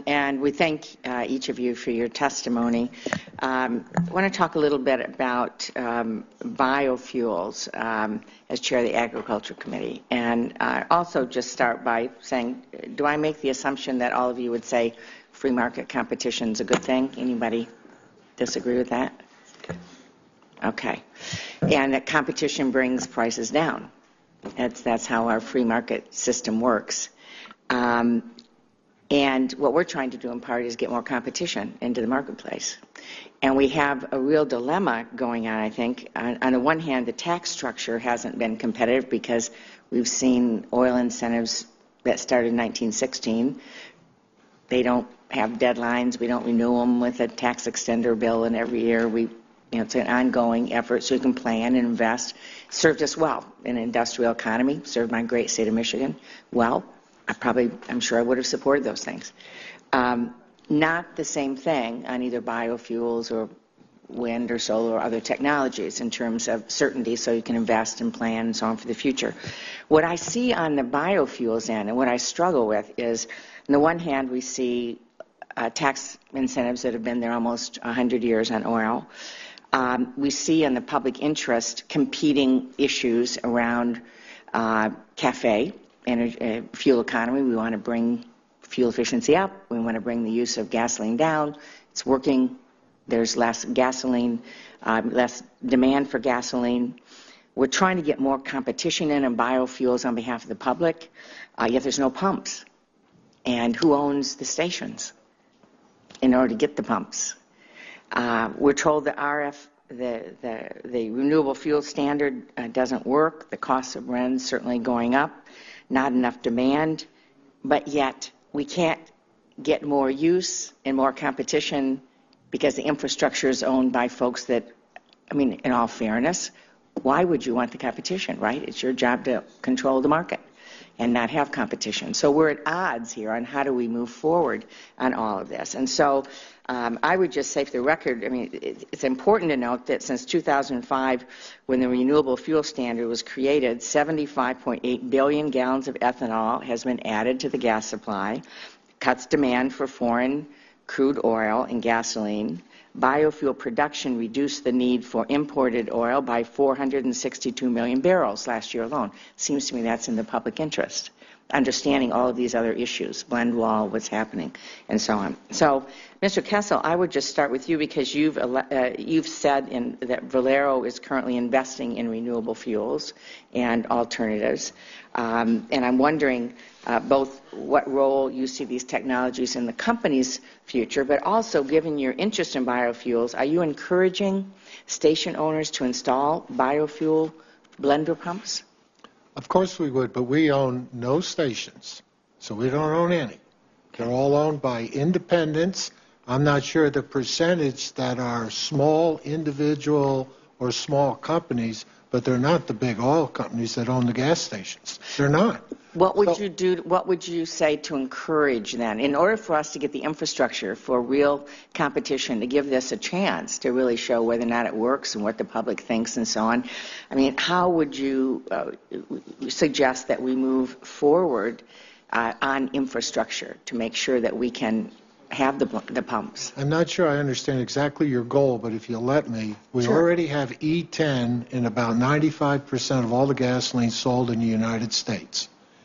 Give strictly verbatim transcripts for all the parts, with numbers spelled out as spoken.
and we thank uh, each of you for your testimony. Um, I want to talk a little bit about um, biofuels um, as chair of the Agriculture Committee, and uh, also just start by saying, do I make the assumption that all of you would say free market competition is a good thing? Anybody disagree with that? Okay. And that competition brings prices down. That's, that's how our free market system works. Um, and what we're trying to do in part is get more competition into the marketplace. And we have a real dilemma going on, I think. On, on the one hand, the tax structure hasn't been competitive because we've seen oil incentives that started in nineteen sixteen. They don't have deadlines. We don't renew them with a tax extender bill, and every year we, you know, it's an ongoing effort so you can plan and invest. Served us well in an industrial economy, served my great state of Michigan well. I probably, I'm sure I would have supported those things. Um, not the same thing on either biofuels or wind or solar or other technologies in terms of certainty so you can invest and plan and so on for the future. What I see on the biofuels end and what I struggle with is, on the one hand, we see uh, tax incentives that have been there almost one hundred years on oil. Um, we see in the public interest competing issues around uh, CAFE, energy, uh, fuel economy. We want to bring fuel efficiency up. We want to bring the use of gasoline down. It's working. There's less gasoline, uh, less demand for gasoline. We're trying to get more competition in on biofuels on behalf of the public, uh, yet there's no pumps. And who owns the stations in order to get the pumps? Uh, we're told the R F, the, the, the renewable fuel standard uh, doesn't work. The cost of R E N certainly going up. Not enough demand, but yet we can't get more use and more competition because the infrastructure is owned by folks that, I mean, in all fairness, why would you want the competition, right? It's your job to control the market and not have competition. So we're at odds here on how do we move forward on all of this. And so um, I would just say for the record, I mean, it, it's important to note that since two thousand five, when the renewable fuel standard was created, seventy-five point eight billion gallons of ethanol has been added to the gas supply, cuts demand for foreign crude oil and gasoline. Biofuel production reduced the need for imported oil by four hundred sixty-two million barrels last year alone. Seems to me that's in the public interest, understanding all of these other issues, blend wall, what's happening, and so on. So, Mister Kessel, I would just start with you because you've uh, you've said in, that Valero is currently investing in renewable fuels and alternatives, um, and I'm wondering uh, both what role you see these technologies in the company's future, but also given your interest in biofuels, are you encouraging station owners to install biofuel blender pumps? Of course we would, but we own no stations, so we don't own any. They're all owned by independents. I'm not sure the percentage that are small individual or small companies, but they're not the big oil companies that own the gas stations. They're not. What would so, you do? What would you say to encourage then, in order for us to get the infrastructure for real competition, to give this a chance to really show whether or not it works and what the public thinks and so on? I mean, how would you uh, suggest that we move forward uh, on infrastructure to make sure that we can have the, the pumps? I'm not sure I understand exactly your goal, but if you'll let me, we sure. already have E ten in about ninety-five percent of all the gasoline sold in the United States.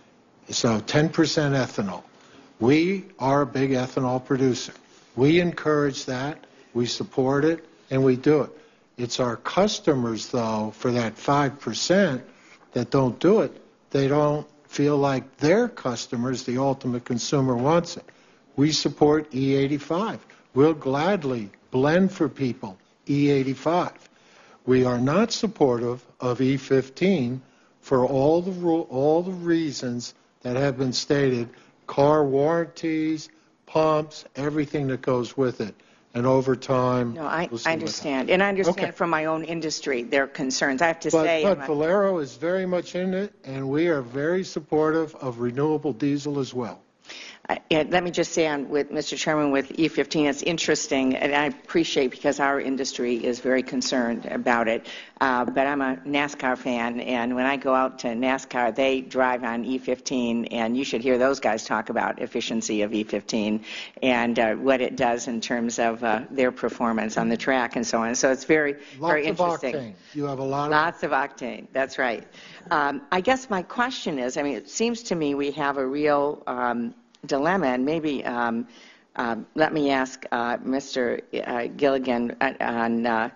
So ten percent ethanol. We are a big ethanol producer. We encourage that, we support it, and we do it. It's our customers, though, for that five percent that don't do it. They don't feel like their customers, the ultimate consumer, wants it. We support E eighty-five. We'll gladly blend for people E eighty-five. We are not supportive of E fifteen for all the all the reasons that have been stated: car warranties, pumps, everything that goes with it. And over time, no, I, we'll I understand, and I understand okay. from my own industry their concerns. I have to but, say, but I'm Valero is very much in it, and we are very supportive of renewable diesel as well. Uh, and let me just say, on with Mister Chairman, with E fifteen, it's interesting, and I appreciate because our industry is very concerned about it. Uh, but I'm a NASCAR fan, and when I go out to NASCAR, they drive on E fifteen, and you should hear those guys talk about efficiency of E fifteen and uh, what it does in terms of uh, their performance on the track and so on. So it's very, Lots very of interesting. octane. You have a lot of Lots of octane. That's right. Um, I guess my question is, I mean, it seems to me we have a real um, dilemma, and maybe um, uh, let me ask uh, Mister Uh, Gilligan uh, on uh,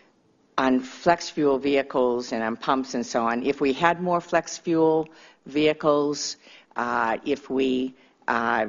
on flex fuel vehicles and on pumps and so on. If we had more flex fuel vehicles, uh, if we uh,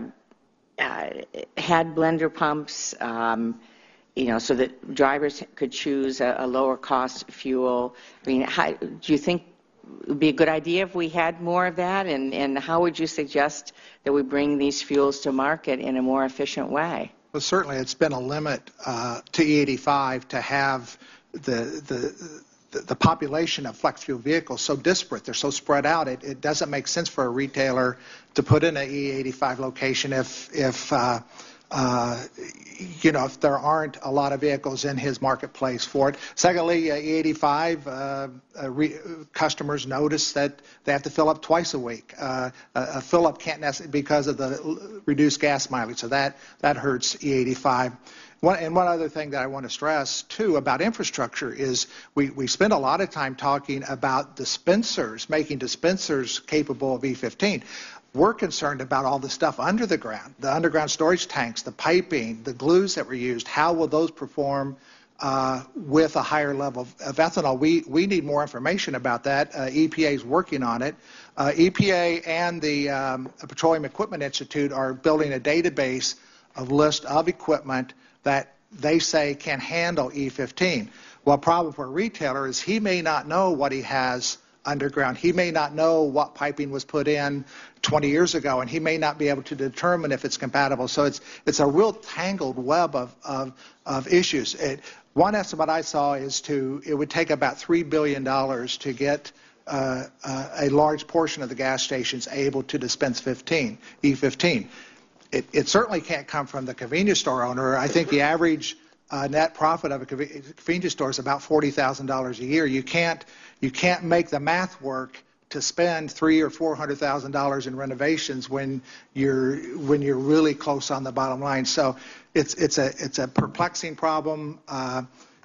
uh, had blender pumps, um, you know, so that drivers could choose a, a lower cost fuel. I mean, how, do you think it would be a good idea if we had more of that? And, and how would you suggest that we bring these fuels to market in a more efficient way? Well, certainly it's been a limit uh, to E eighty-five to have the, the the population of flex fuel vehicles so disparate. They're so spread out. It, it doesn't make sense for a retailer to put in an E eighty-five location if if uh, uh, you know if there aren't a lot of vehicles in his marketplace for it. Secondly, uh, E eighty-five uh, uh, re- customers notice that they have to fill up twice a week. Uh, a, a fill up can't necessarily because of the reduced gas mileage, so that that hurts E eighty-five. One, and one other thing that I want to stress, too, about infrastructure is we, we spend a lot of time talking about dispensers, making dispensers capable of E fifteen. We're concerned about all the stuff under the ground, the underground storage tanks, the piping, the glues that were used. How will those perform uh, with a higher level of, of ethanol? We, we need more information about that. Uh, E P A is working on it. Uh, E P A and the um, Petroleum Equipment Institute are building a database of list of equipment that they say can handle E fifteen. Well, problem for a retailer is he may not know what he has underground. He may not know what piping was put in twenty years ago, and he may not be able to determine if it's compatible. So it's it's a real tangled web of of, of issues. It, one estimate I saw is to it would take about three billion dollars to get uh, uh, a large portion of the gas stations able to dispense fifteen E fifteen. It, it certainly can't come from the convenience store owner. I think the average uh, net profit of a convenience store is about forty thousand dollars a year. You can't you can't make the math work to spend three or four hundred thousand dollars in renovations when you're when you're really close on the bottom line. So it's it's a it's a perplexing problem, uh,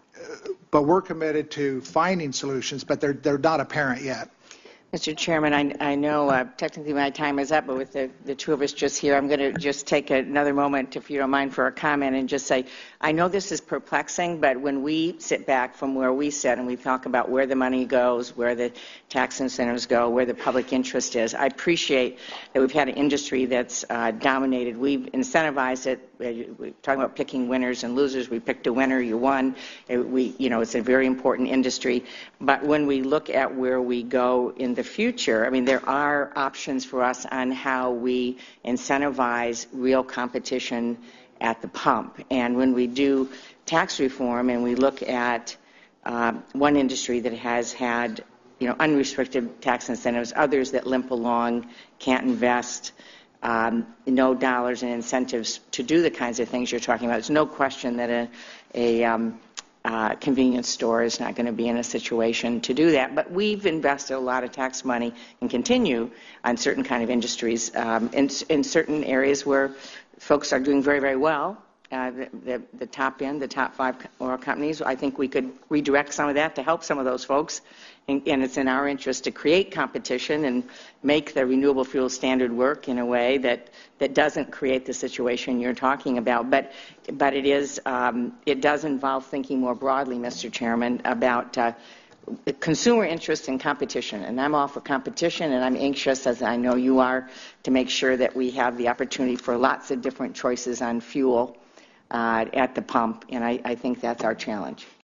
but we're committed to finding solutions. But they're they're not apparent yet. Mister Chairman, I, I know uh, technically my time is up, but with the, the two of us just here, I'm going to just take another moment, if you don't mind, for a comment and just say, I know this is perplexing, but when we sit back from where we sit and we talk about where the money goes, where the tax incentives go, where the public interest is, I appreciate that we've had an industry that's uh, dominated. We've incentivized it. We're talking about picking winners and losers. We picked a winner, you won. We, you know, it's a very important industry. But when we look at where we go in the future, I mean, there are options for us on how we incentivize real competition at the pump. And when we do tax reform and we look at uh, one industry that has had, you know, unrestricted tax incentives, others that limp along, can't invest, um, no dollars and incentives to do the kinds of things you're talking about. There's no question that a, a um, uh, convenience store is not going to be in a situation to do that. But we've invested a lot of tax money and continue on certain kind of industries um, in, in certain areas where folks are doing very, very well. Uh, the, the, the top end, the top five oil companies, I think we could redirect some of that to help some of those folks. And, and it's in our interest to create competition and make the renewable fuel standard work in a way that, that doesn't create the situation you're talking about. But, but it, is, um, it does involve thinking more broadly, Mister Chairman, about uh, consumer interest in competition. And I'm all for competition, and I'm anxious, as I know you are, to make sure that we have the opportunity for lots of different choices on fuel Uh, at the pump, and I, I think that's our challenge.